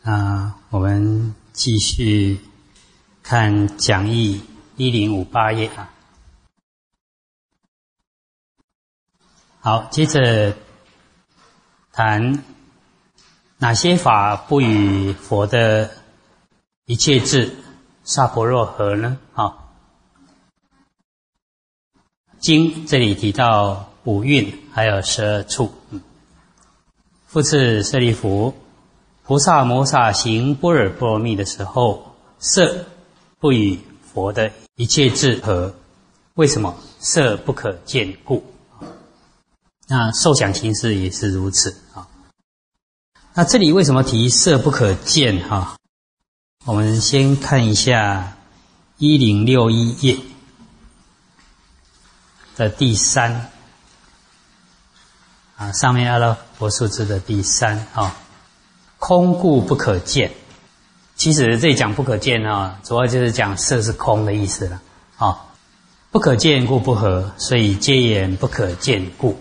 我们继续看讲义1058页啊。好，接着谈哪些法不与佛的一切智萨婆若合呢？经这里提到五蕴还有12处。复次舍利弗，菩萨摩萨行般若波罗蜜的时候，色不与佛的一切智合。为什么？色不可见故。那受想行识也是如此啊。那这里为什么提色不可见哈？我们先看一下1061页的第3啊，上面阿拉伯数字的第3啊，空故不可见。其实这里讲不可见啊，主要就是讲色是空的意思了啊。不可见故不合，所以皆言不可见故。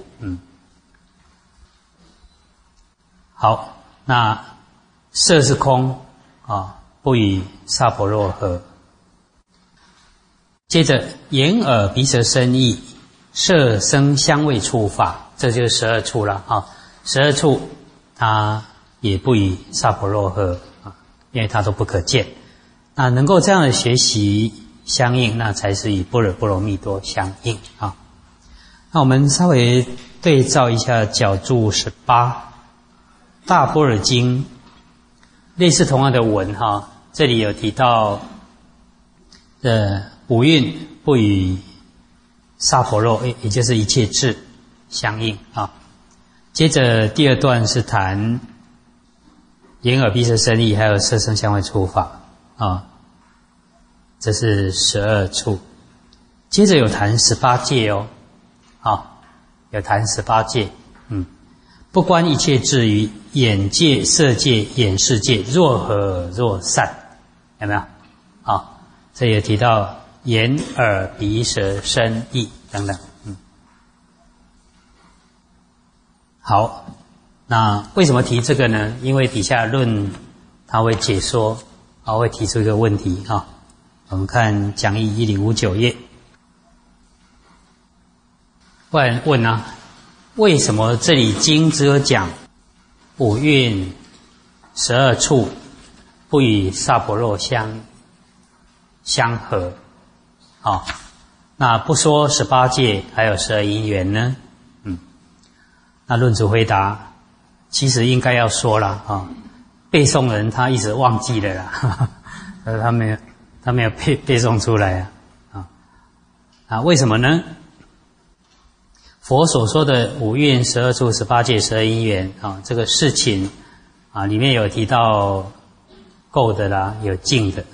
好，那色是空啊，不与萨婆若合。接着眼耳鼻舌身意色声香味触法，这就是12处了啊。12处它也不与萨婆若合啊，因为它都不可见。那能够这样的学习相应，那才是与般若波罗蜜多相应啊。那我们稍微对照一下角注18大般若经，类似同样的文哈，这里有提到五蕴不与萨婆若，也就是一切智相应啊。接着第2段是谈眼耳鼻舌身意还有色声香味触法啊，这是12处。接着有谈18界哦，有谈18界，不观一切智于眼界、色界、眼识界，若合若散，有没有？这也提到眼、耳、鼻、舌、身、意等等。好，那为什么提这个呢？因为底下论他会解说，会提出一个问题啊。我们看讲义1059页，问啊，为什么这里经只有讲五蕴12处不与萨婆若相合那不说18界还有12因缘呢？那论主回答，其实应该要说了背诵人他一直忘记了啦，他没有背诵出来为什么呢？佛所说的五蕴12处18界12因缘这个事情里面有提到垢的啦，有净的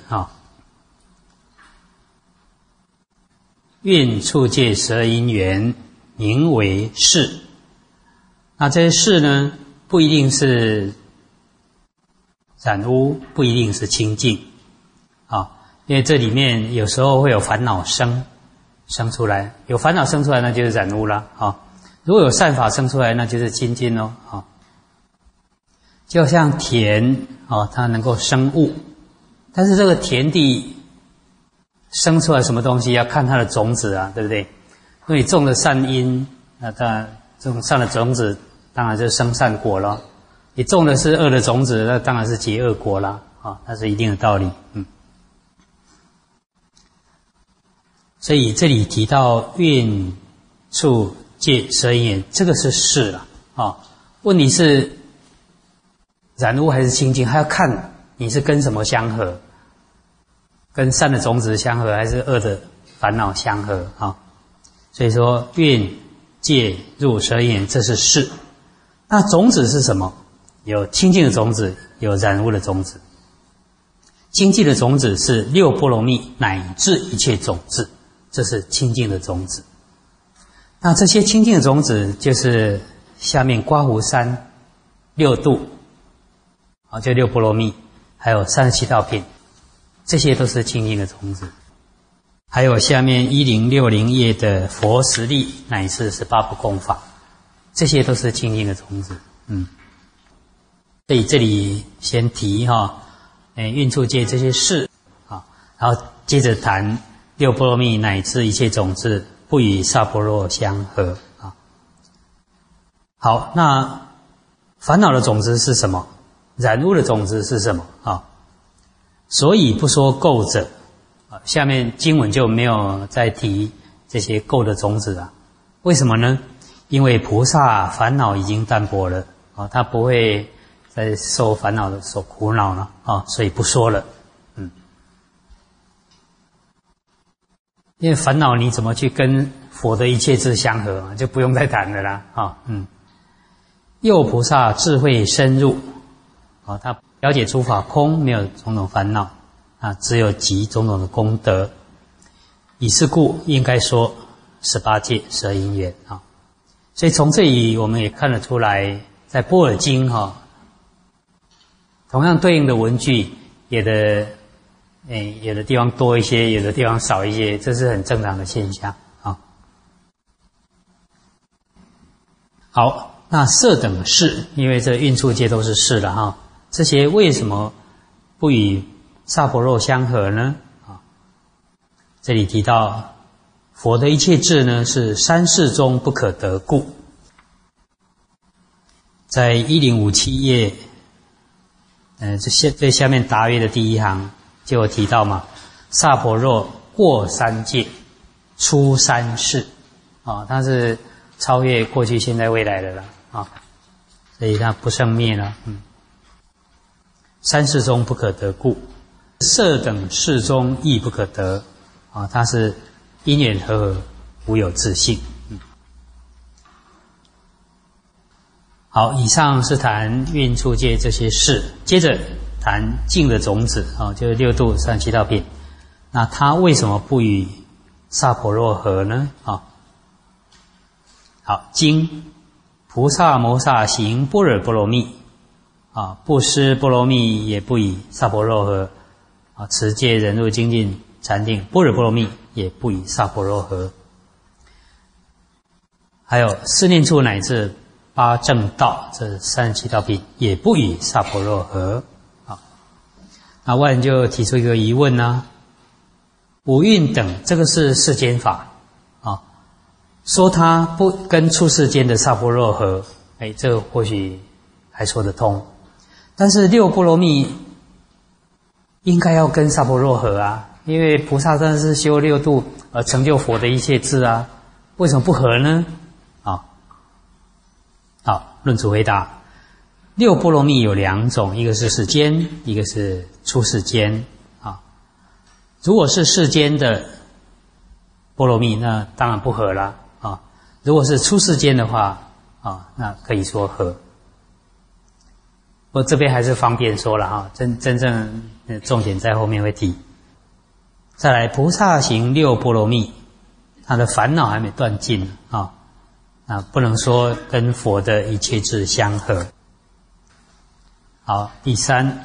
蕴处界12因缘名为事。那这些事呢，不一定是染污，不一定是清净因为这里面有时候会有烦恼生出来，有烦恼生出来那就是染污了如果有善法生出来，那就是清净就像田它能够生物，但是这个田地生出来什么东西要看它的种子对不对？如果你种了善因，那当然种善的种子当然就生善果了，你种的是恶的种子，那当然是结恶果了那是一定的道理。所以这里提到蕴处界12因缘，这个是事了问题是染污还是清净，还要看你是跟什么相合，跟善的种子相合还是恶的烦恼相合所以说蕴界入12因缘，这是事。那种子是什么？有清净的种子，有染污的种子。清净的种子是六波罗蜜乃至一切种子，这是清净的种子。那这些清净的种子就是下面刮胡山6度就六波罗蜜，还有37道品，这些都是清净的种子。还有下面1060页的佛实力乃至18不共法，这些都是清净的种子。 所以这里先提运处界这些事啊，然后接着谈六波罗蜜乃至一切种子不与萨婆若相合啊。好，那烦恼的种子是什么？染污的种子是什么啊？所以不说垢者啊，下面经文就没有再提这些垢的种子了。为什么呢？因为菩萨烦恼已经淡薄了啊，他不会再受烦恼的所苦恼了啊，所以不说了。因为烦恼你怎么去跟佛的一切智相合啊，就不用再谈了啦啊。又菩萨智慧深入啊，他了解诸法空，没有种种烦恼啊，只有集种种的功德。以是故，应该说18界12因缘啊。所以从这里我们也看得出来，在般若经同样对应的文句，有的地方多一些，有的地方少一些，这是很正常的现象啊。好，那色等事，因为这运处界都是事了哈，这些为什么不与萨婆若相合呢？啊，这里提到佛的一切智呢，是三世中不可得故。在1057页，最下面答曰的第一行就有提到嘛，萨婆若过三界，出三世，它是超越过去、现在、未来的了啊，所以它不生灭了。三世中不可得故，色等事中亦不可得啊，它是因缘和合，无有自性。好，以上是谈运处界这些事，接着谈净的种子啊，就是六度37道品。那它为什么不与萨婆若合呢？啊，好，经菩萨摩萨行般若波罗蜜啊，布施波罗蜜也不与萨婆若合啊，持戒忍辱精进禅定般若波罗蜜也不与萨婆若合，还有四念处乃至八正道这37道品也不与萨婆若合啊。那外人就提出一个疑问呢，五蕴等这个是世间法啊，说它不跟出世间的萨婆若合，这个或许还说得通。但是六波罗蜜应该要跟萨婆若合啊，因为菩萨真的是修六度而成就佛的一切智啊，为什么不合呢？好，论主回答，六波罗蜜有两种，一个是世间，一个是出世间啊。如果是世间的波罗蜜，那当然不合了啊。如果是出世间的话啊，那可以说合。不过这边还是方便说了哈，真正重点在后面会提。再来，菩萨行六波罗蜜，他的烦恼还没断尽啊。不能说跟佛的一切智相合。好，第三，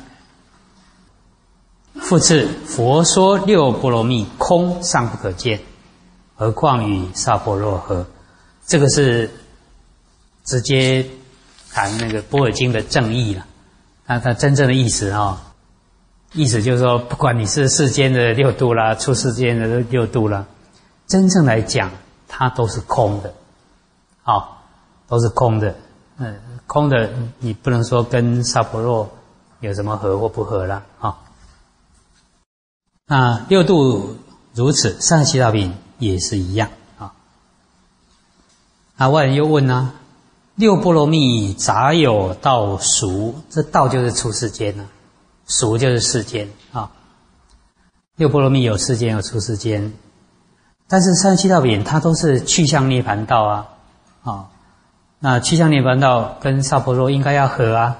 复次，佛说六波罗蜜空尚不可见，何况与萨婆若合？这个是直接谈那个般若经的正义了。它真正的意思意思就是说，不管你是世间的六度啦，出世间的六度啦，真正来讲，它都是空的。都是空的，空的你不能说跟萨婆若有什么合或不合啦那六度如此，37道品也是一样外人又问六波罗蜜杂有道俗，这道就是出世间俗就是世间六波罗蜜有世间有出世间，但是37道品它都是去向涅槃道那去向涅槃道跟萨婆若应该要合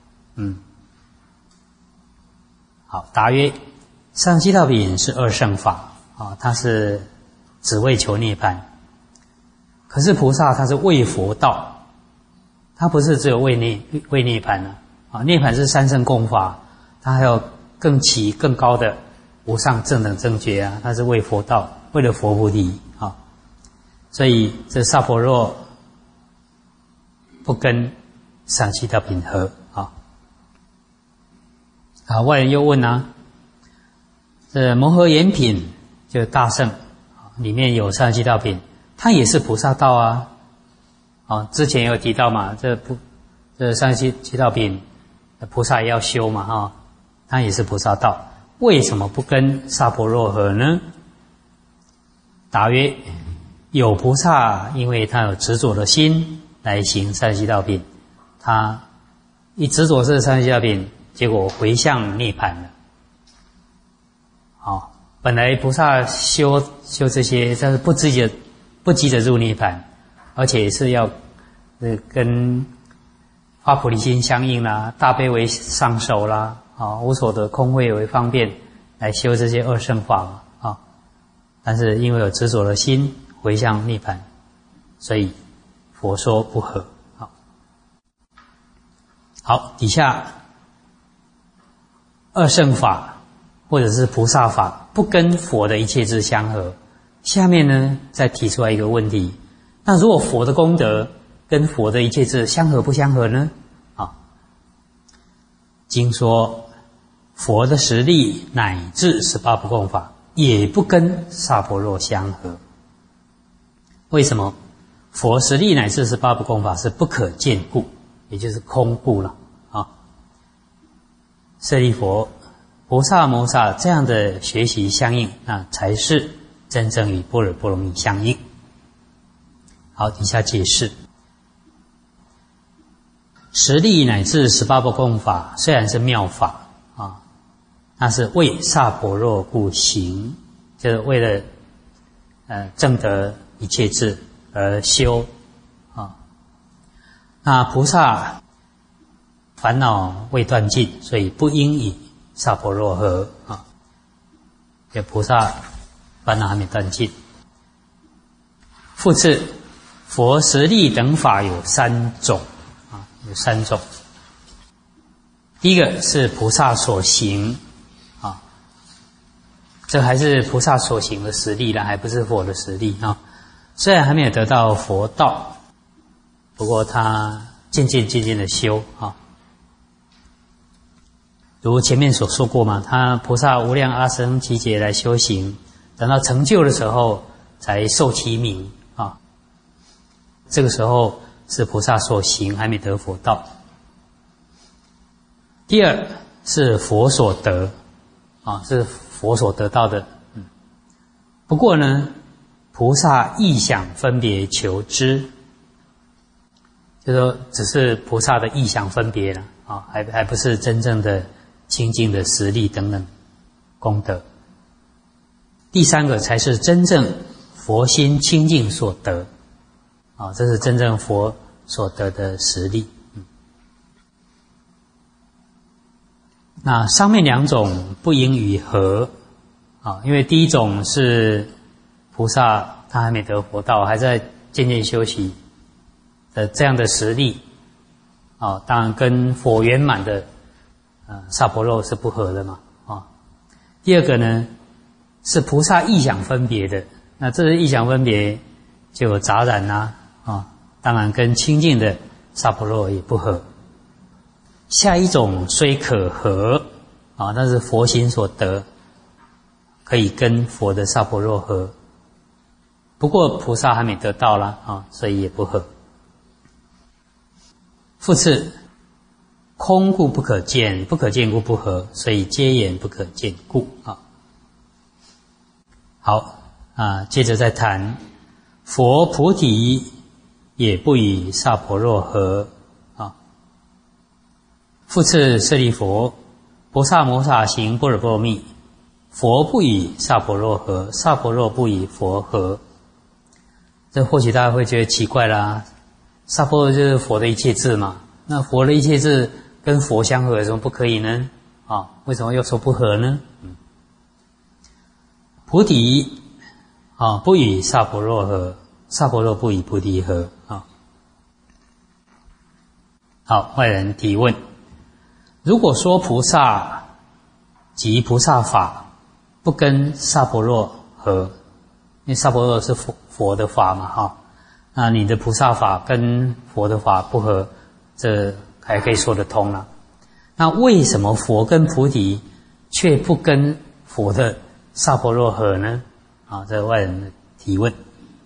好，答曰37道品是二乘法它是只为求涅槃。可是菩萨他是为佛道，他不是只有为涅槃涅槃是三乘共法，他还有更起更高的无上正等正觉他是为佛道，为了佛菩提所以这萨婆若不跟37道品合外人又问啊，这摩诃延品就是大乘里面有37道品，它也是菩萨道啊。之前有提到嘛，这37道品菩萨也要修嘛它也是菩萨道，为什么不跟萨婆若合呢？答曰：有菩萨因为他有执着的心来行37道品，他一执着是37道品，结果回向涅槃了。本来菩萨修这些，但是不急着入涅槃，而且是要跟发菩提心相应啦，大悲为上首啦，无所得空慧为方便来修这些二乘法嘛但是因为有执着的心回向涅槃，所以佛说不合。好，底下二乘法或者是菩萨法不跟佛的一切智相合。下面呢再提出来一个问题，那如果佛的功德跟佛的一切智相合不相合呢？经说佛的实力乃至18不共法也不跟萨婆若相合。为什么？佛实力乃至18不共法是不可见故，也就是空故了舍利弗，菩萨摩萨这样的学习相应，那才是真正与般若波罗蜜相应。好，底下解释，实力乃至18不共法虽然是妙法那是为萨婆若故行，就是为了证得一切智而修那菩萨烦恼未断尽，所以不应以萨婆若合因为菩萨烦恼还没断尽。复次，佛实力等法有3种有3种。第一个是菩萨所行这还是菩萨所行的实力还不是佛的实力虽然还没有得到佛道，不过他渐渐的修如前面所说过嘛，他菩萨无量阿僧祇劫来修行，等到成就的时候才受其名这个时候是菩萨所行，还没得佛道。第二是佛所得是佛所得到的不过呢，菩萨意想分别求知，就是说只是菩萨的意想分别了还不是真正的清净的实力等等功德。第三个才是真正佛心清净所得这是真正佛所得的实力那上面2种不应与合因为第一种是菩萨他还没得佛道，还在渐渐修习的这样的实力当然跟佛圆满的萨婆若是不合的嘛第二个呢是菩萨意想分别的，那这个意想分别就有杂染当然跟清净的萨婆若也不合。下一种虽可合但是佛心所得可以跟佛的萨婆若合，不过菩萨还没得到啦所以也不合。复次，空故不可见，不可见故不合，所以皆言不可见故好接着再谈佛菩提也不与萨婆若合复次，舍利弗，菩萨摩萨行般若波罗蜜，佛不与萨婆若合，萨婆若不与佛合。这或许大家会觉得奇怪啦，萨婆若就是佛的一切智嘛，那佛的一切智跟佛相合，为什么不可以呢？为什么又说不合呢？菩提不与萨婆若合，萨婆若不与菩提合好，外人提问：如果说菩萨及菩萨法不跟萨婆若合，因为萨婆若是佛的法嘛那你的菩萨法跟佛的法不合，这还可以说得通了。 那为什么佛跟菩提却不跟佛的萨婆若合呢？啊，这是外人的提问。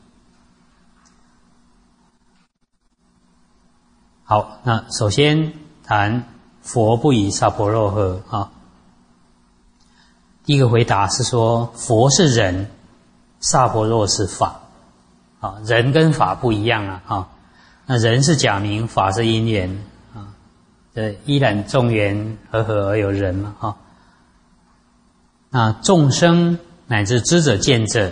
好，那首先谈佛不与萨婆若合啊。第一个回答是说，佛是人，萨婆若是法。啊，人跟法不一样啊。啊，那人是假名，法是因缘啊。这依然众缘和合而有人嘛。啊，那众生乃至知者见者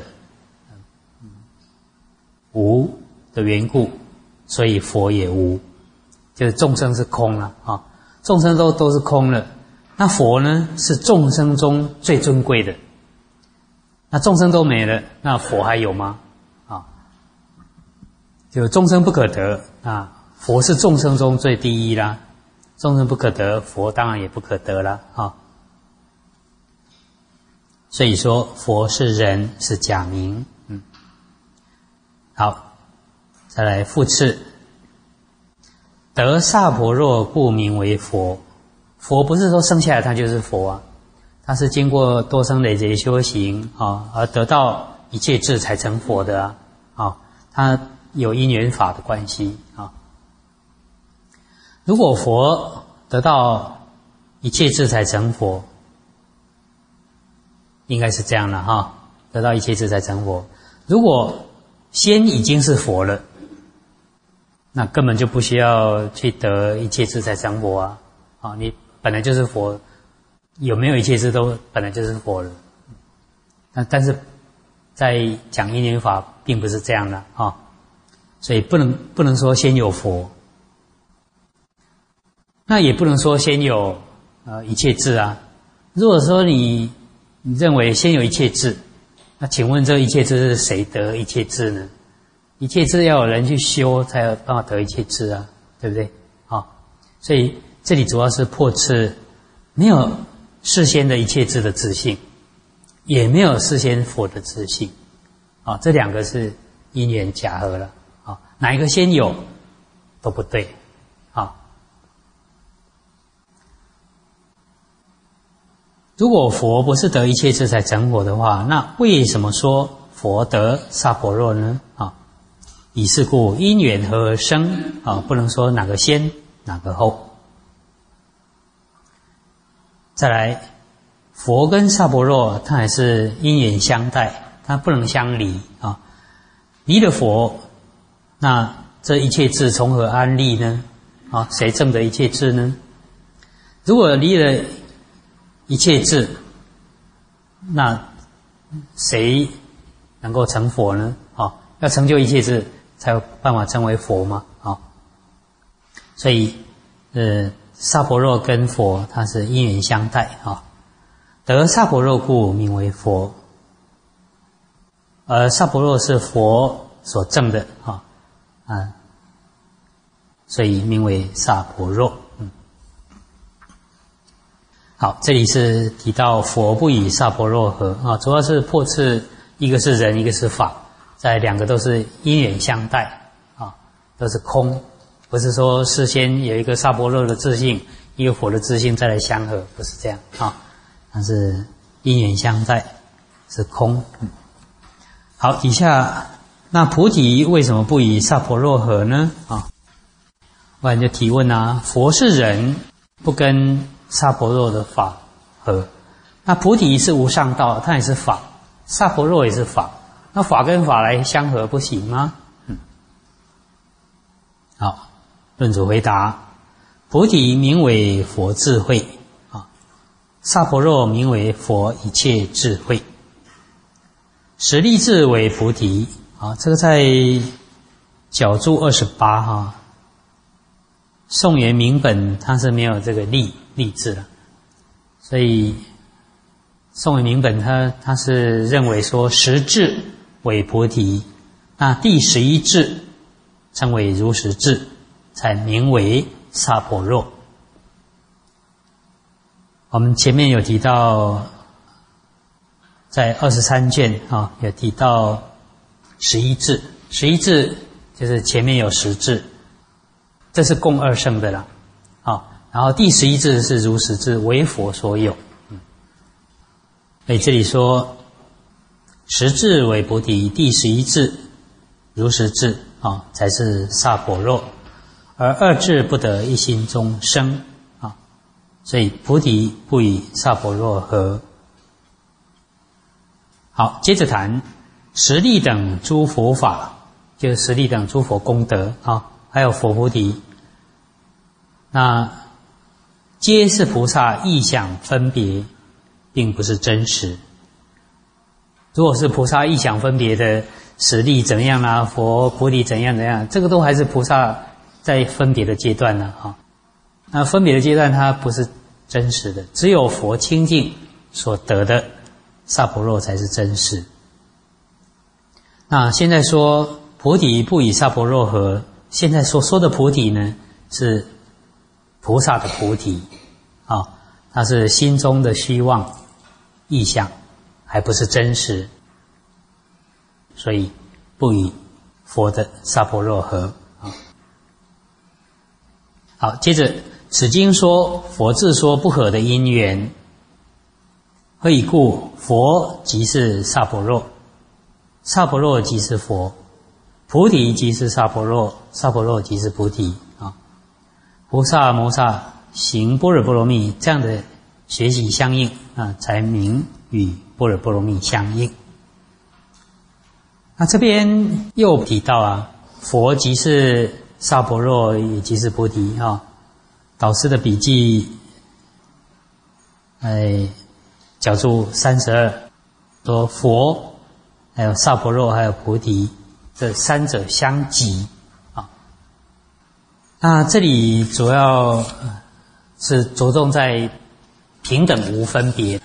无的缘故，所以佛也无。就是众生是空了啊，众生都是空了。那佛呢，是众生中最尊贵的。那众生都没了，那佛还有吗？啊，就众生不可得啊，佛是众生中最第一啦。众生不可得，佛当然也不可得啦啊。所以说，佛是人，是假名。好，再来复次。得萨婆若故名为佛。佛不是说生下来他就是佛啊，他是经过多生累劫修行啊，而得到一切智才成佛的啊，他有因缘法的关系啊。如果佛得到一切智才成佛，应该是这样了哈，得到一切智才成佛。如果先已经是佛了，那根本就不需要去得一切智才成佛啊！啊，你本来就是佛，有没有一切智都本来就是佛了。但是在讲因缘法，并不是这样的啊，所以不能说先有佛，那也不能说先有一切智啊。如果说你认为先有一切智，那请问这一切智是谁得一切智呢？一切智要有人去修，才有办法得一切智啊，对不对？好，所以这里主要是破斥没有事先的一切智的自性，也没有事先佛的自性啊，这两个是因缘假合了啊，哪一个先有都不对啊。如果佛不是得一切智才成佛的话，那为什么说佛得萨婆若呢？啊，以是故因缘合而生啊，不能说哪个先哪个后。再来，佛跟萨婆若它还是因缘相待，它不能相离啊。离了佛，那这一切智从何安立呢？啊，谁证得一切智呢？如果离了一切智，那谁能够成佛呢？啊，要成就一切智，才有办法成为佛嘛。啊，所以萨婆若跟佛它是因缘相待啊。得萨婆若故名为佛，而萨婆若是佛所证的啊，所以名为萨婆若。好，这里是提到佛不与萨婆若合啊，主要是破斥一个是人，一个是法，在两个都是因缘相待啊，都是空，不是说事先有一个萨婆若的自性，一个佛的自性再来相合，不是这样啊，它是因缘相待，是空。好，底下那菩提为什么不与萨婆若合呢？啊，不然就提问啊，佛是人，不跟萨婆若的法合，那菩提是无上道，它也是法，萨婆若也是法，那法跟法来相合不行吗？好，论主回答：菩提名为佛智慧啊，萨婆若名为佛一切智慧。实力智为菩提啊，这个在角注28哈。宋元明本它是没有这个力字的，所以宋元明本它是认为说实智为菩提，那第11智称为如实智，才名为萨婆若。我们前面有提到，在23卷啊有提到11智，11智就是前面有10智。这是共二圣的啦，然然后第11智是如实智，为佛所有。所以这里说10智为菩提，第11智如实智才是萨婆若，而2智不得一心中生所以菩提不与萨婆若合。好，接着谈十力等诸佛法，就是十力等诸佛功德还有佛菩提，那皆是菩萨意想分别，并不是真实。如果是菩萨意想分别的实力怎样啦，佛菩提怎样怎样，这个都还是菩萨在分别的阶段呢那分别的阶段它不是真实的，只有佛清净所得的萨婆若才是真实。那现在说菩提不与萨婆若合，现在所说的菩提呢，是菩萨的菩提它是心中的虚妄意象，还不是真实，所以不与佛的萨婆若合好，接着此经说佛自说不合的因缘，何以故？佛即是萨婆若，萨婆若即是佛，菩提即是萨婆若，萨婆若即是菩提菩萨摩萨行般若波罗蜜，这样的学习相应才名与般若波罗蜜相应。那这边又提到佛即是萨婆若，也即是菩提导师的笔记角注32说佛还有萨婆若还有菩提这三者相即那这里主要是着重在平等无分别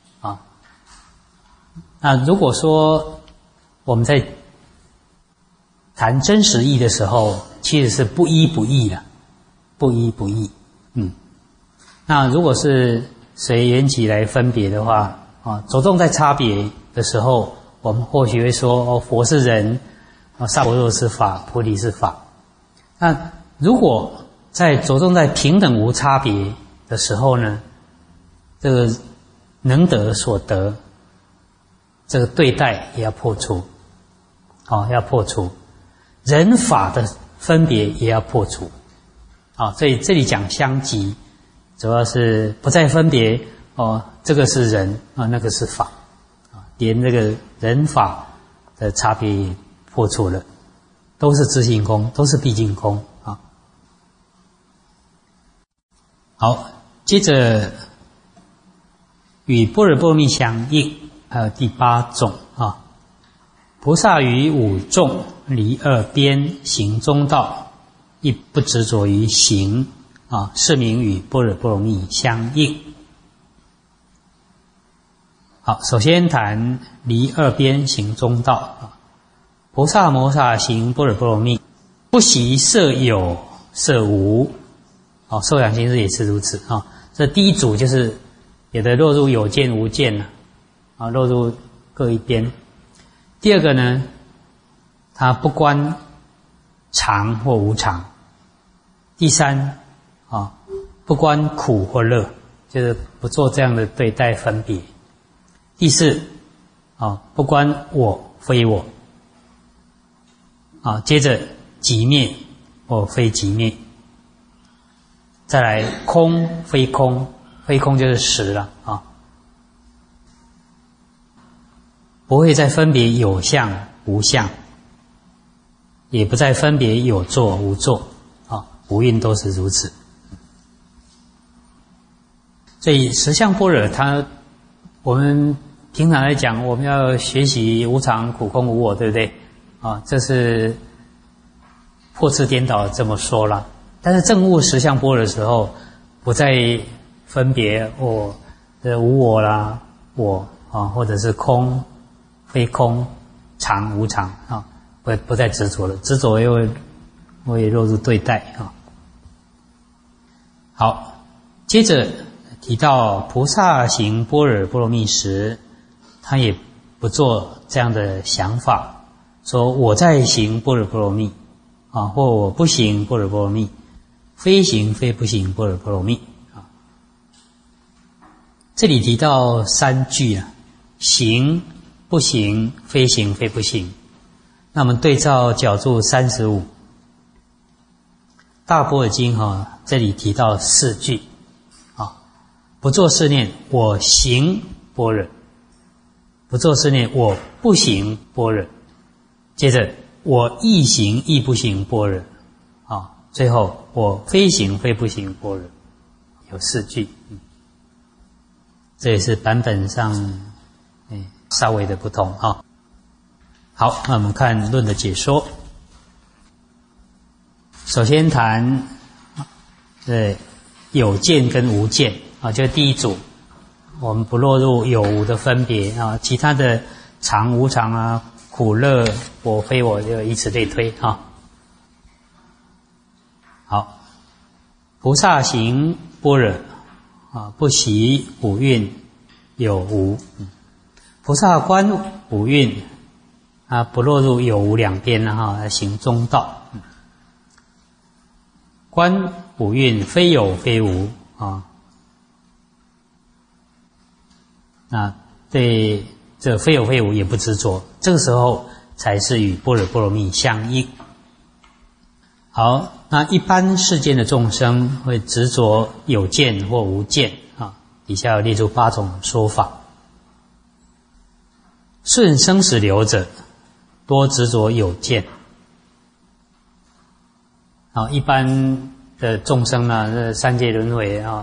那如果说我们在谈真实义的时候，其实是不一不异的，不一不异那如果是随缘起来分别的话着重在差别的时候，我们或许会说佛是人萨婆若是法，菩提是法。那如果在着重在平等无差别的时候呢，这个能得所得这个对待也要破除要破除人法的分别也要破除所以这里讲相即，主要是不再分别这个是人那个是法连这个人法的差别也破除了，都是自性空，都是毕竟空好，接着与般若波罗蜜相应，还有第8种菩萨于五众离二边行中道，亦不执着于行是名与般若波罗蜜相应。好，首先谈离二边行中道菩萨摩萨行般若波罗蜜，不习色有色无受想行识也是如此这第一组就是有的落入有见无见落入各一边。第二个呢，它不观常或无常。第三不观苦或乐，就是不做这样的对待分别。第四不观我非我接着即灭或非即灭，再来空非空，非空就是实了不会再分别有相无相，也不再分别有作无作无蕴都是如此。所以实相般若我们平常来讲，我们要学习无常苦空无我，对不对这是破次颠倒这么说了。但是证悟实相般若的时候，不再分别无我啦，我或者是空非空，常无常不再执着了，执着又会落入对待好，接着提到菩萨行般若波罗蜜时，他也不做这样的想法，说我在行般若波罗蜜或我不行般若波罗蜜。 非行非不行，般若波罗蜜啊。这里提到3句啊，行不行，非行非不行。那我们对照角注35，大般若经这里提到4句啊，不作是念我行般若，不作是念我不行般若，接着我亦行亦不行般若啊，最后我非行非不行般若，有4句。这也是版本上稍微的不同啊。好，那我们看论的解说。首先谈有见跟无见啊，就是第一组，我们不落入有无的分别啊，其他的常无常啊、苦乐我非我，就以此类推啊。好，菩萨行般若啊，不习五蕴有无。菩萨观五蕴啊，不落入有无两边啊，行中道。观五蕴非有非无啊，那对这非有非无也不执着，这个时候才是与般若波罗蜜相应。好，那一般世间的众生会执着有见或无见啊，底下有列出8种说法。顺生死流者，多执着有见。好，一般的众生呢，这三界轮回啊，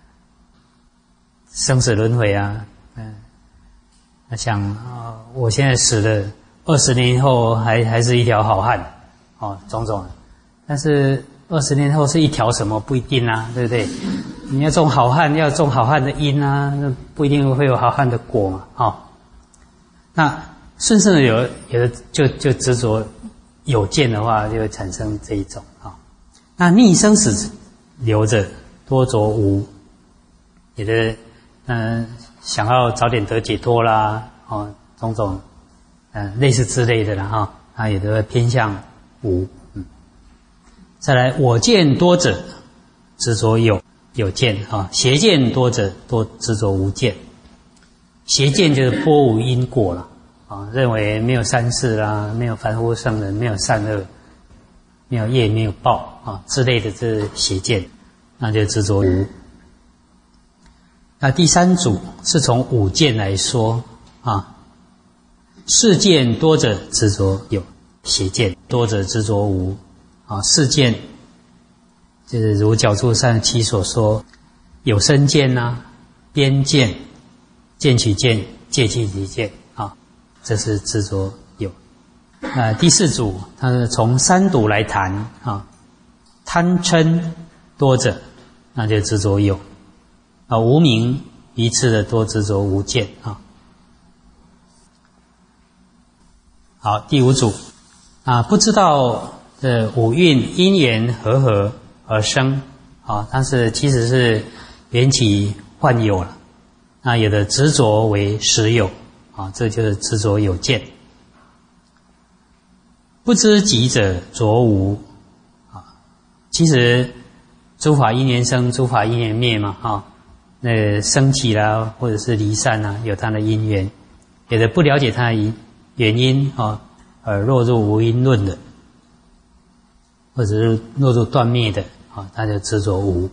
生死轮回啊，他想啊，我现在死了，20年以后还是一条好汉，哦，种种的。但是20年后是一条什么不一定啊，对不对？你要种好汉，要种好汉的因啊，那不一定会有好汉的果嘛，哦。那顺顺的有的就执着有见的话，就会产生这一种啊。那逆生死流着多着无，有的想要早点得解脱啦，哦，种种类似之类的啦哈，啊，有的会偏向无。再来我见多者执着有见啊，邪见多者多执着无见。邪见就是波无因果了啊，认为没有三世啦，没有凡夫圣人，没有善恶，没有业，没有报啊之类的，这是邪见，那就执着无。那第三组是从五见来说啊，世见多者执着有，邪见多者执着无啊。世见就是如角注37所说，有身见啊、边见、见取见、戒其体见啊，这是执着有。第四组它是从三毒来谈啊，贪嗔多者那就执着有啊，无明一次的多执着无见啊。好，第五组啊，不知道的五蕴因缘和而生啊，但是其实是缘起幻有了。那有的执着为实有啊，这就是执着有见。不知己者着无啊，其实诸法因缘生，诸法因缘灭嘛啊，那升起啦，或者是离散啊，有它的因缘。有的不了解它的原因啊，而落入无因论的，或者是落入断灭的啊，它就执着无。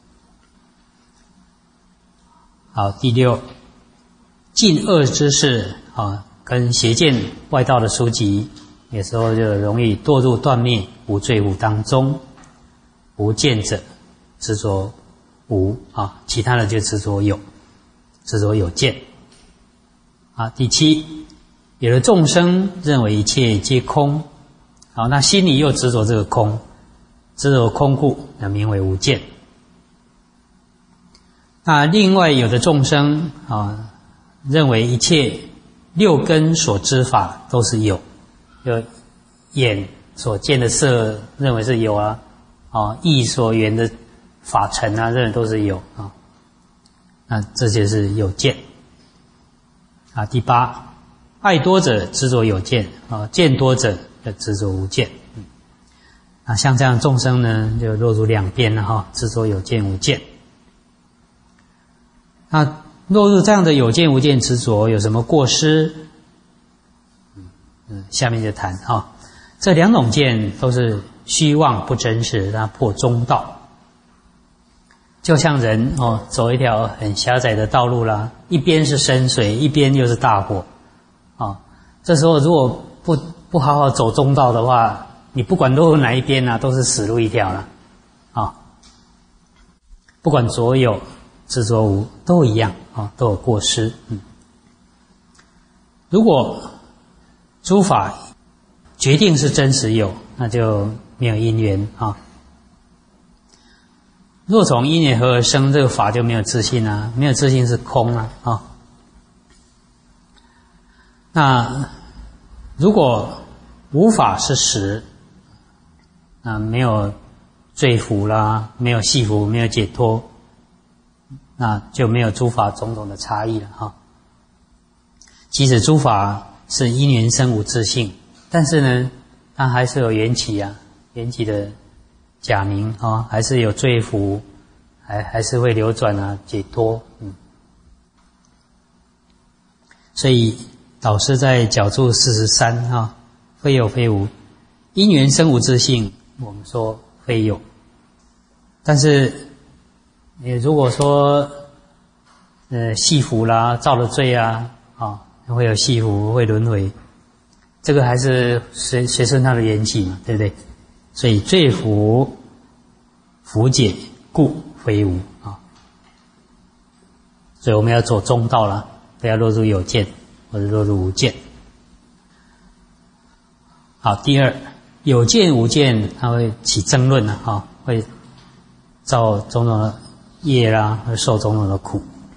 好，第六，近恶之事啊，跟邪见外道的书籍，有时候就容易堕入断灭无罪无当中。无见者执着无啊，其他的就执着有，执着有见。啊，第七，有的众生认为一切皆空，好，那心里又执着这个空，执着空故，那名为无见。那另外有的众生啊，认为一切六根所知法都是有，就眼所见的色认为是有啊，意所缘的法尘啊，认为都是有啊，那这就是有见。啊，第八，爱多者执着有见啊，见多者执着无见。 啊，像这样众生呢，就落入两边了哈，执着有见无见。那落入这样的有见无见执着有什么过失？下面就谈哈，这两种见都是虚妄不真实，它破中道。就像人走一条很狭窄的道路啦，一边是深水，一边又是大火，这时候如果不好好走中道的话，你不管落入哪一边啊，都是死路一条了，不管左有执着无都一样都有过失。如果诸法决定是真实有，那就没有因缘啊。若从因缘合而生，这个法就没有自性啊，没有自性是空啊。那如果无法是实，那没有罪福啦，没有系福，没有解脱，那就没有诸法种种的差异了哈。即使诸法是因缘生无自性，但是呢，它还是有缘起啊，缘起的假名还是有罪福，还是会流转啊，解脱。所以导师在角注43非有非无，因缘生无自性，我们说非有。但是你如果说系福啦，造了罪啊，会有系福，会轮回，这个还是随顺它的缘起嘛，对不对？所以罪福福解故非无啊。所以我们要走中道了，不要落入有见或者落入无见。好，第二，有见无见，它会起争论会造种种的业啦，会受种种的苦。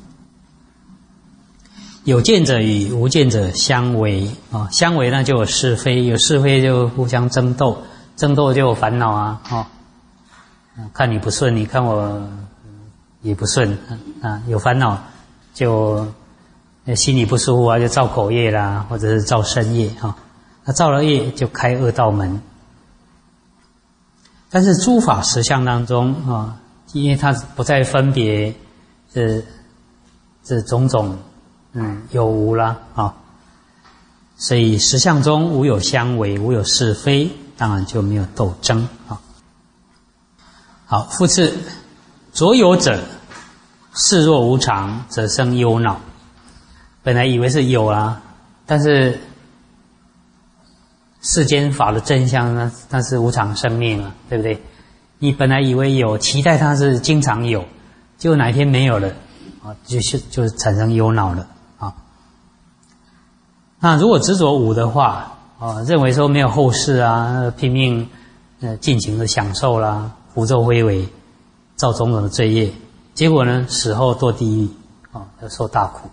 有见者与无见者相违相违那就有是非，有是非就互相争斗，争斗就有烦恼啊看你不顺，你看我也不顺有烦恼就心里不舒服就造口业啦，或者是造身业那造了业就开恶道门。但是诸法实相当中因为它不再分别这种种有无啦所以实相中无有相违，无有是非，当然就没有斗争好，复次，着有者视若无常，则生忧恼。本来以为是有但是世间法的真相呢，它是无常生灭嘛，对不对？你本来以为有，期待它是经常有，结果哪一天没有了就产生忧恼了那如果执着无的话认为说没有后世拼命尽情的享受啦，胡作非为，造种种的罪业，结果呢死后堕地狱要受大苦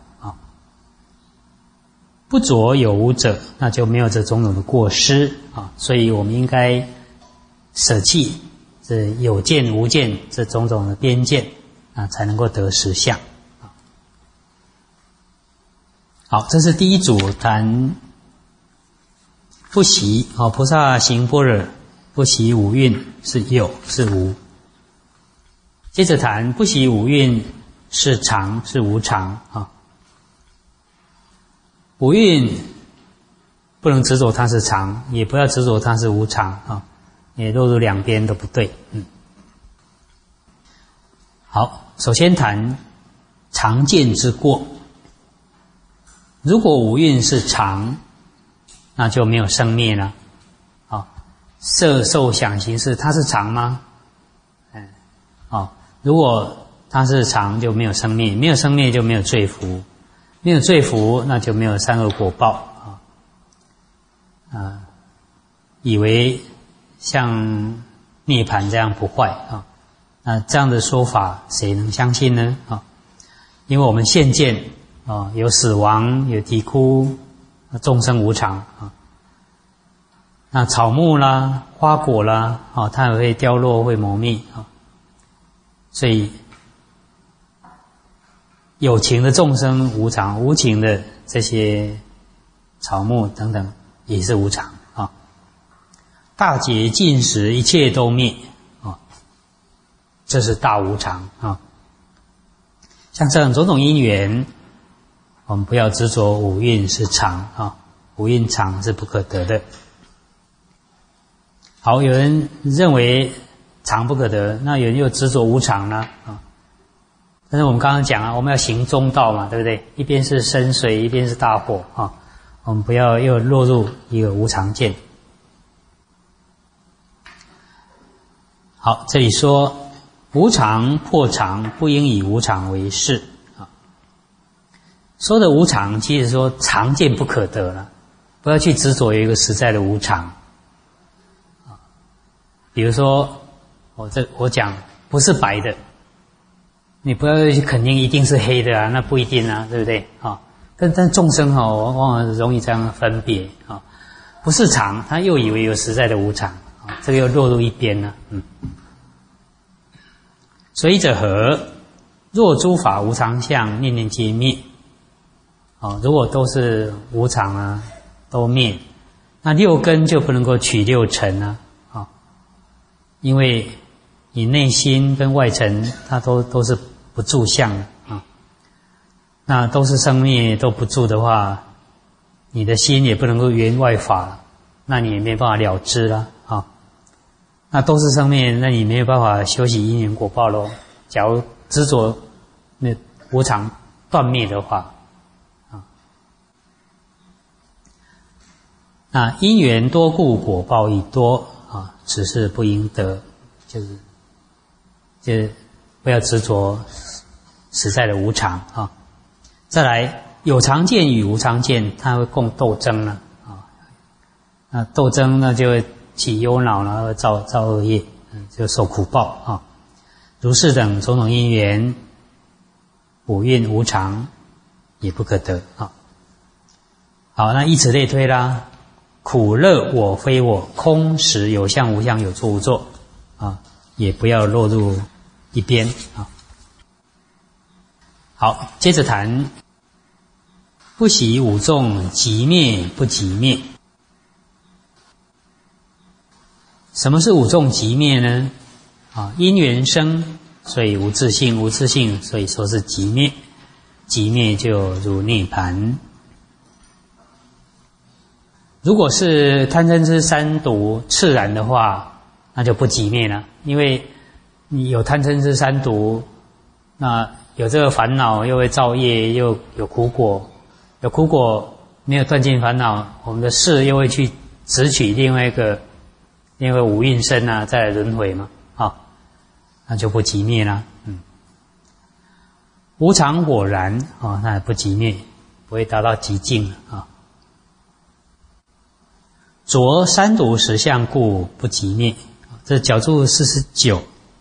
不着有无者，那就没有这种种的过失所以我们应该舍弃这有见无见这种种的边见才能够得实相好，这是第一组谈不习菩萨行般若不习五蕴是有是无。接着谈不习五蕴是常是无常五蕴不能执着它是常，也不要执着它是无常也落入两边都不对。好，首先谈常见之过。如果五蕴是常，那就没有生灭了色受想行识它是常吗？如果它是常，就没有生灭，没有生灭就没有罪福，没有罪福那就没有善恶果报以为像涅槃这样不坏那这样的说法谁能相信呢因为我们现见有死亡，有啼哭，众生无常那草木啦，花果啦它也会凋落，会磨灭所以有情的众生无常，无情的这些草木等等也是无常大劫尽时，一切都灭啊，这是大无常啊。像这样种种因缘，我们不要执着五蕴是常啊，五蕴常是不可得的。好，有人认为常不可得，那有人又执着无常呢啊。但是我们刚刚讲啊，我们要行中道嘛，对不对？一边是深水，一边是大火啊，我们不要又落入一个无常见。好，这里说无常破常，不应以无常为事啊。说的无常，其实说常见不可得了，不要去执着有一个实在的无常啊。比如说，我讲不是白的，你不要去肯定一定是黑的啊，那不一定啊，对不对啊？但众生往往容易这样分别啊，不是常，他又以为有实在的无常啊，这个又落入一边了，所以者何？若诸法无常相，念念皆灭。如果都是无常啊，都灭，那六根就不能够取六尘啊，因为你内心跟外尘，它都是不住相的啊。那都是生灭都不住的话，你的心也不能够圆外法，那你也没办法了知了啊。那都是生灭，那你没有办法修习因缘果报咯。假如执着那无常断灭的话，那因缘多故，果报亦多啊，此事不应得，就是不要执着实在的无常啊。再来，有常见与无常见，它会共斗争了啊。那斗争那就会起忧恼了，会造恶业，就受苦报啊。如是等种种因缘，五蕴无常，也不可得啊。好，那以此类推啦，苦乐我非我，空实有相无相，有作无作啊，也不要落入一边啊。好，接着谈不喜五众即灭不即灭。什么是五众即灭呢？因缘生，所以无自性，无自性，所以说是即灭。即灭就如涅槃。如果是贪嗔痴三毒炽然的话，那就不即灭了，因为你有贪嗔痴三毒，那有这个烦恼，又会造业，又有苦果，有苦果没有断尽烦恼，我们的事又会去执取另外一个五蕴身啊，再来轮回嘛，那就不即灭了。无常果然那也不即灭，不会达到极境啊。着三毒实相故不即灭，这角注49。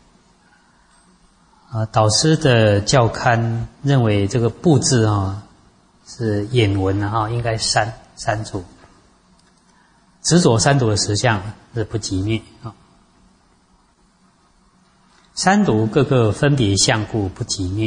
导师的教刊认为这个不字是眼文应该删除。执着三毒的实相是不即灭三毒各个分别相故不即灭。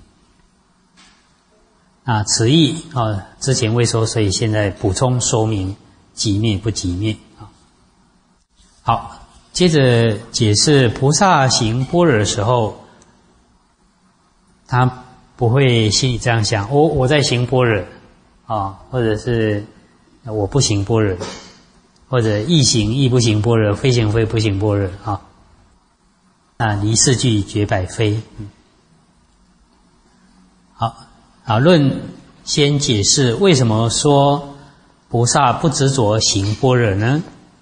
此意之前未说，所以现在补充说明即灭不即灭好，接着解释菩萨行般若的时候，他不会心里这样想，我在行般若或者是我不行般若，或者亦行亦不行般若，非行非不行般若离四句绝百非。好，论先解释为什么说菩萨不执着行般若呢？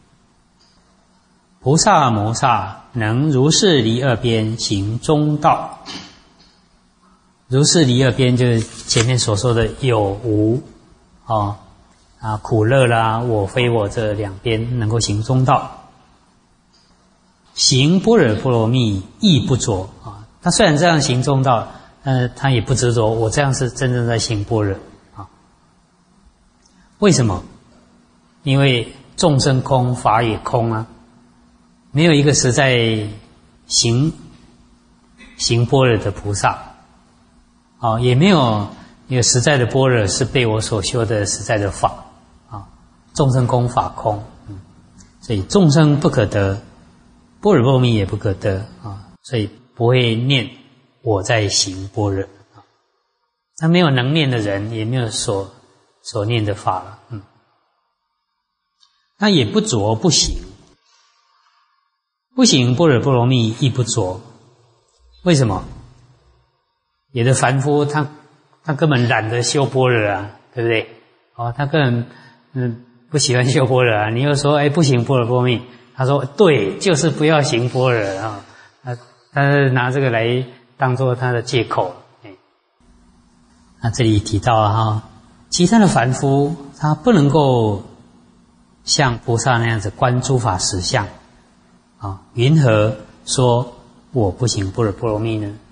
菩萨摩萨能如是离二边行中道。如是离二边就是前面所说的有无苦乐啦，我非我这两边能够行中道。行般若波罗蜜亦不着他虽然这样行中道，他也不执着我这样是真正在行般若为什么？因为众生空，法也空没有一个实在行般若的菩萨也没有一个实在的般若是被我所修的实在的法众生空，法空所以众生不可得，般若波罗蜜也不可得啊，所以不会念我在行般若。那没有能念的人，也没有所念的法了，那也不着不行，不行般若波罗蜜亦不着。为什么？有的凡夫他根本懒得修般若啊，对不对？他根本不喜欢修般若啊。你又说不行般若波罗蜜，他说对，就是不要行般若啊。他拿这个来当做他的借口。那这里提到了其他的凡夫他不能够像菩萨那样子观诸法实相云何说我不行般若波罗蜜呢？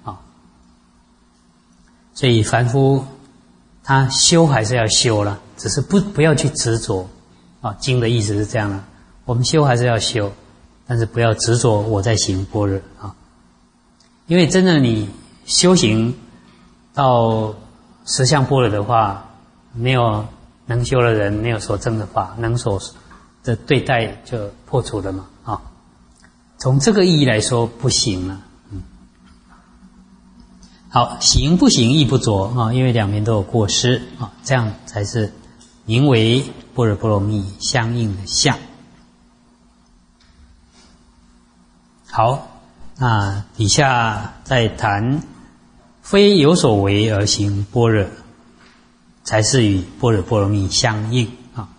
所以凡夫他修还是要修了，只是不要去执着经的意思是这样的，我们修还是要修，但是不要执着我在行般若因为真的你修行到实相般若的话，没有能修的人，没有所证的法，能所的对待就破除了嘛从这个意义来说不行了。好，行不行亦不着因为两边都有过失这样才是名为般若波罗蜜相应的相。好，那底下再谈非有所为而行般若，才是与般若波罗蜜相应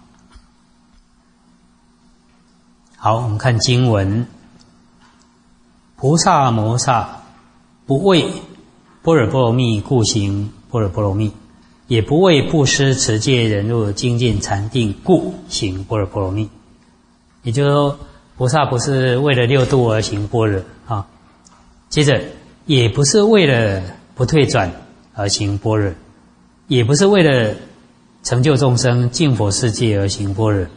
好，我们看经文，菩萨摩萨不为般若波罗蜜故行般若波罗蜜，也不为布施持戒忍辱精进禅定故行般若波罗蜜。也就是说，菩萨不是为了六度而行般若接着也不是为了不退转而行般若，也不是为了成就众生净佛世界而行般若，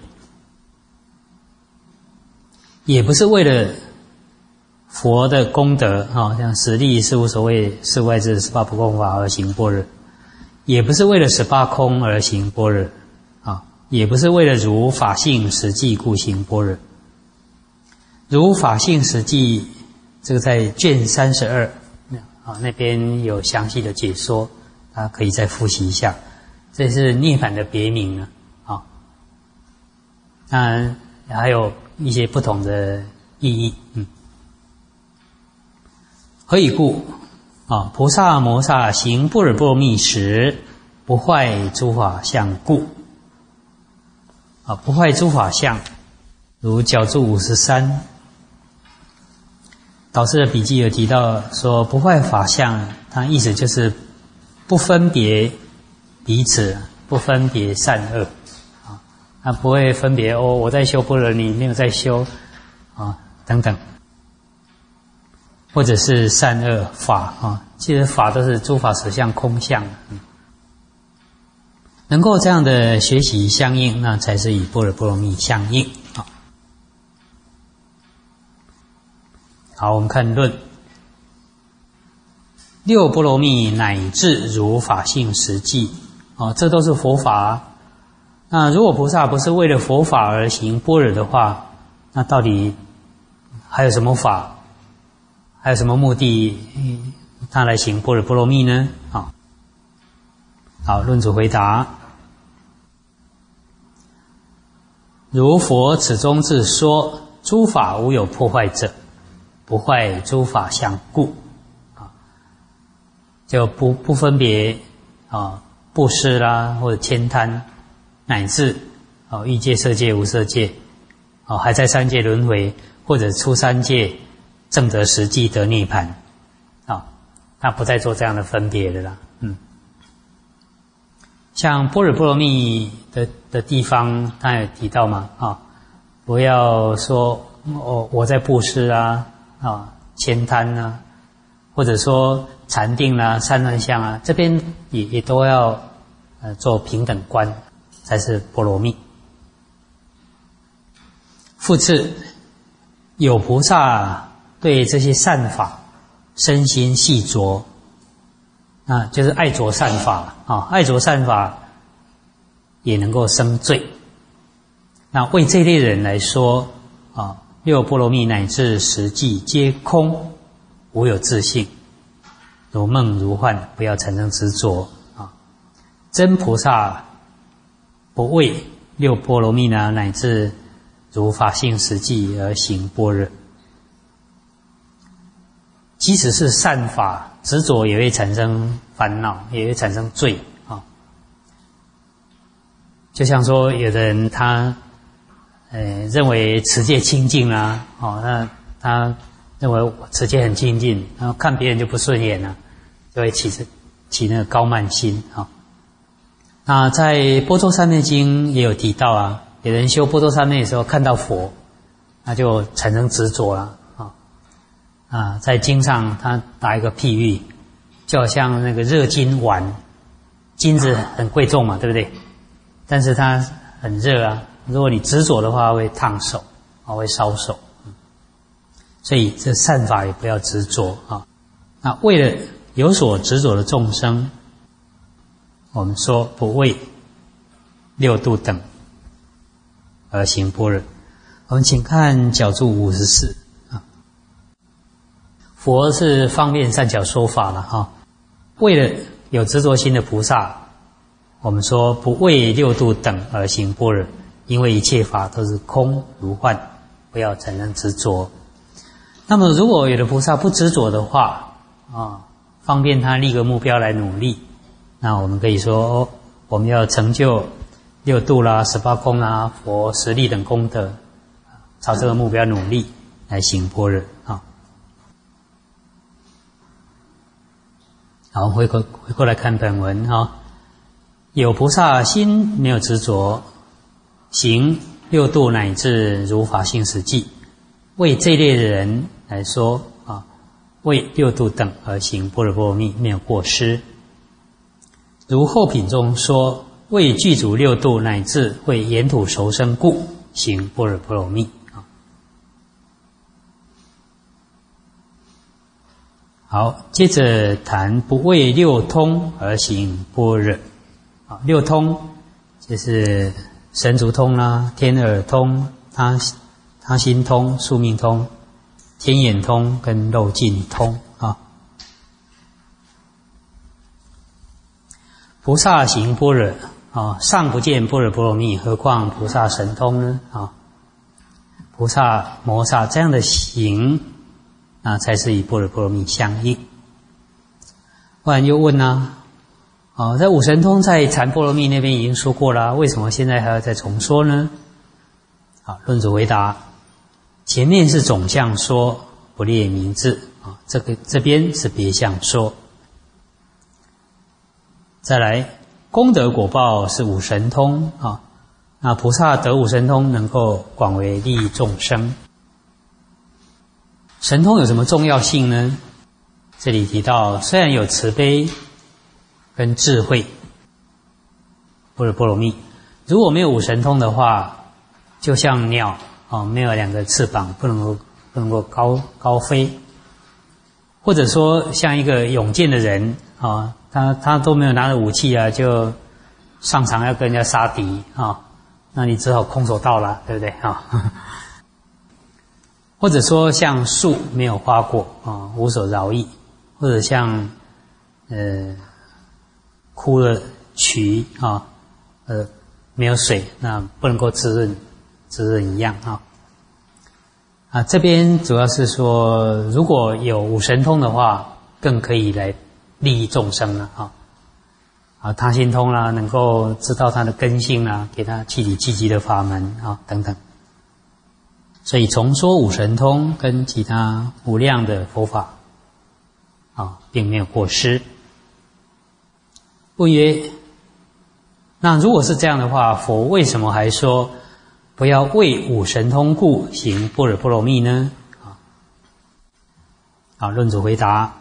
也不是为了佛的功德像十力事无所谓事外之18不共法而行般若，也不是为了18空而行般若也不是为了如法性实际故行般若。如法性实际这个在卷32那边有详细的解说，大家可以再复习一下。这是涅槃的别名当然还有一些不同的意义何以故菩萨摩萨行般若波罗蜜时，不坏诸法相故不坏诸法相，如角注53导师的笔记有提到说，不坏法相，它意思就是不分别彼此，不分别善恶它不会分别我在修般若，你没有在修等等，或者是善恶法其实法都是诸法实相空相能够这样的学习相应，那才是与般若波罗蜜相应好，我们看论，六波罗蜜乃至如法性实际这都是佛法那如果菩萨不是为了佛法而行般若的话，那到底还有什么法，还有什么目的他来行般若波罗蜜呢？好，论主回答，如佛此中自说，诸法无有破坏者，不坏诸法相故就不分别布施啦，或者悭贪，乃至欲界、色界、无色界还在三界轮回，或者出三界证得实际得涅槃他不再做这样的分别的啦像般若波罗蜜的地方他也提到嘛不要说我在布施悭贪或者说禅定散乱相这边也都要做平等观，才是波罗蜜。复次，有菩萨对这些善法身心细着就是爱着善法爱着善法也能够生罪。那为这类人来说， 六波罗蜜乃至实际皆空，无有自性，如梦如幻，不要产生执着真菩萨不为六波罗蜜呢，乃至如法性实际而行般若。即使是善法，执着也会产生烦恼，也会产生罪就像说，有的人他认为持戒清净啦，那他认为持戒很清净，然后看别人就不顺眼了，就会起那个高慢心那在《般若三昧经》也有提到有人修般若三昧的时候看到佛，那就产生执着了在经上他打一个譬喻，就好像那个热金丸，金子很贵重嘛，对不对？但是它很热如果你执着的话会烫手会烧手所以这善法也不要执着那为了有所执着的众生，我们说不为六度等而行般若。我们请看角注54佛是方便善巧说法了为了有执着心的菩萨，我们说不为六度等而行般若，因为一切法都是空如幻，不要产生执着。那么如果有的菩萨不执着的话方便他立个目标来努力，那我们可以说我们要成就六度啦、18空啦、佛10力等功德，朝这个目标努力来行般若好，回过来看本文有菩萨心没有执着，行六度乃至如法性实际，为这一类的人来说为六度等而行般若波罗蜜没有过失。如后品中说，为具足六度乃至为沿途熟生故行般若波罗蜜好，接着谈不为六通而行般若六通就是神足通啦、天耳通、他心通、宿命通、天眼通跟漏尽通菩萨行般若尚不见般若波罗蜜，何况菩萨神通呢菩萨摩萨这样的行才是与般若波罗蜜相应。不然又问在五神通在禅波罗蜜那边已经说过了，为什么现在还要再重说呢？论主回答，前面是总项说，不列名字这边是别项说。再来，功德果报是五神通那菩萨得五神通能够广为利益众生。神通有什么重要性呢？这里提到，虽然有慈悲跟智慧，般若波罗蜜，如果没有五神通的话，就像鸟没有两个翅膀，不能够高飞，或者说像一个勇健的人他都没有拿着武器就上场要跟人家杀敌那你只好空手道了，对不对或者说像树没有花果无所饶益，或者像枯了渠没有水，那不能够滋润一样这边主要是说，如果有五神通的话，更可以来利益众生了他心通啦，能够知道他的根性啦，给他气体积极的法门等等。所以重说五神通跟其他无量的佛法并没有过失。问曰，那如果是这样的话，佛为什么还说不要为五神通故行般若波罗蜜呢？论主回答，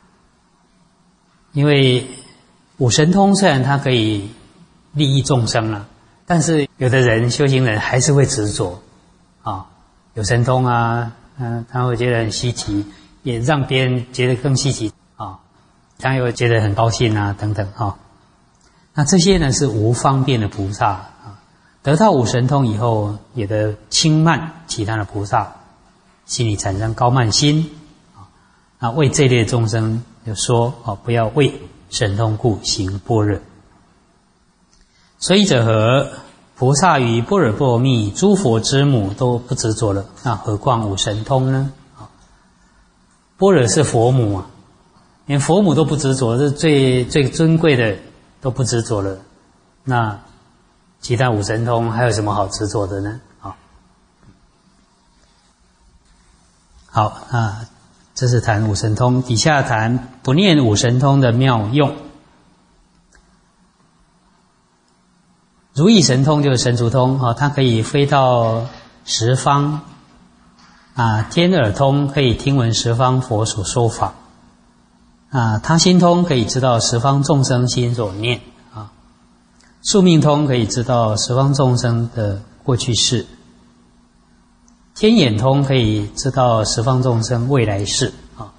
因为五神通虽然它可以利益众生了，但是有的人修行人还是会执着有神通他会觉得很稀奇，也让别人觉得更稀奇他又觉得很高兴等等那这些呢是无方便的菩萨得到五神通以后，有的轻慢其他的菩萨心里产生高慢心啊，为这类众生就说不要为神通故行般若。所以者何？菩萨于般若波罗蜜诸佛之母都不执着了，那何况无神通呢？般若是佛母啊，连佛母都不执着，是最尊贵的都不执着了，那其他五神通还有什么好执着的呢？好，这是谈五神通，底下谈不念五神通的妙用。如意神通就是神足通它可以飞到十方天耳通可以听闻十方佛所说法他心通可以知道十方众生心所念宿命通可以知道十方众生的过去世，天眼通可以知道十方众生未来世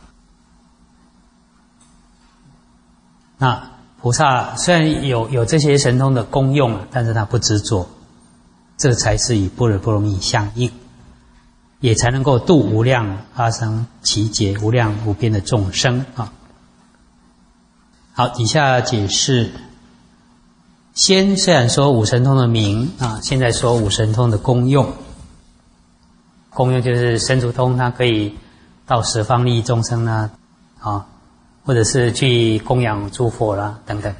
那菩萨虽然有这些神通的功用但是他不执着，这才是与般若波罗蜜相应，也才能够度无量阿僧祇劫无量无边的众生好，底下解释，先虽然说五神通的名现在说五神通的功用。功用就是神足通，它可以到十方利益众生啦或者是去供养诸佛啦等等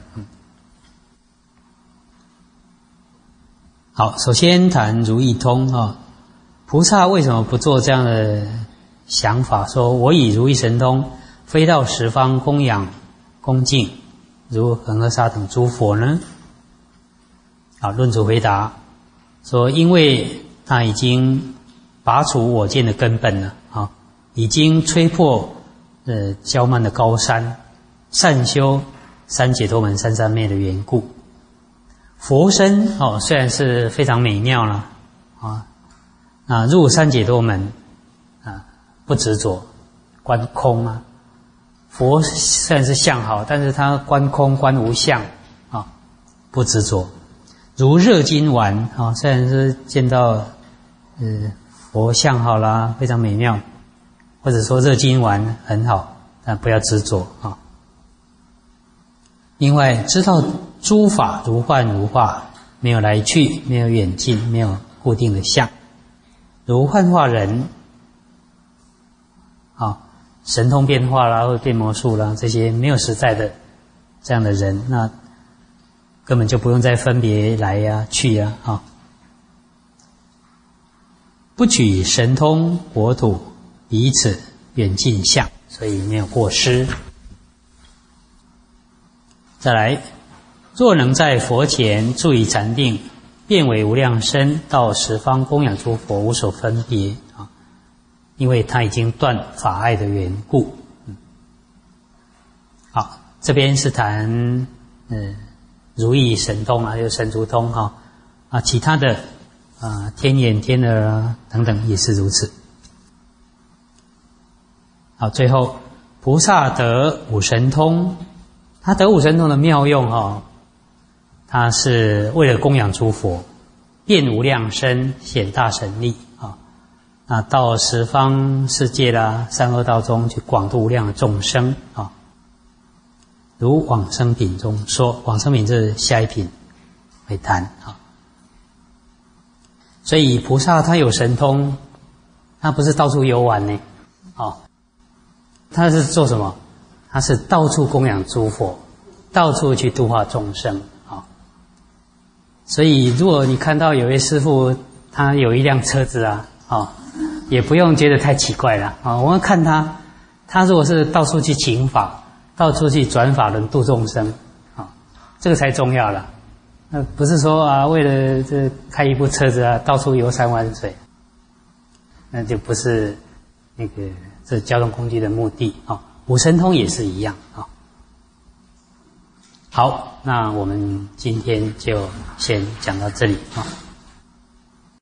好，首先谈如意通菩萨为什么不做这样的想法，说我以如意神通飞到十方供养恭敬如恒河沙等诸佛呢？论主回答说，因为他已经拔除我见的根本了已经吹破骄慢的高山，善修三解脱门三三昧的缘故。佛身虽然是非常美妙了入三解脱门不执着，观空佛虽然是相好，但是他观空观无相不执着。如热金丸虽然是见到佛相好啦，非常美妙，或者说热金丸很好，但不要执着另外知道诸法如幻如化，没有来去，没有远近，没有固定的相。如幻化人神通变化啦，或变魔术啦，这些没有实在的这样的人，那根本就不用再分别来去不取神通国土彼此远近相，所以没有过失。再来，若能在佛前住以禅定，变为无量身，到十方供养诸佛，无所分别因为他已经断法爱的缘故。好，这边是谈如意神通就是神足通其他的天眼天耳等等也是如此。好，最后菩萨得五神通，他得五神通的妙用他是为了供养诸佛，变无量身，显大神力到十方世界啦，三恶道中去广度无量的众生如往生品中说，往生品是下一品会谈所以菩萨他有神通，他不是到处游玩呢他是做什么？他是到处供养诸佛，到处去度化众生所以如果你看到有位师父他有一辆车子也不用觉得太奇怪了我们看他如果是到处去请法，到处去转法轮度众生这个才重要了。不是说为了这开一部车子到处游山玩水，那就不是那个这交通工具的目的五神通也是一样好，那我们今天就先讲到这里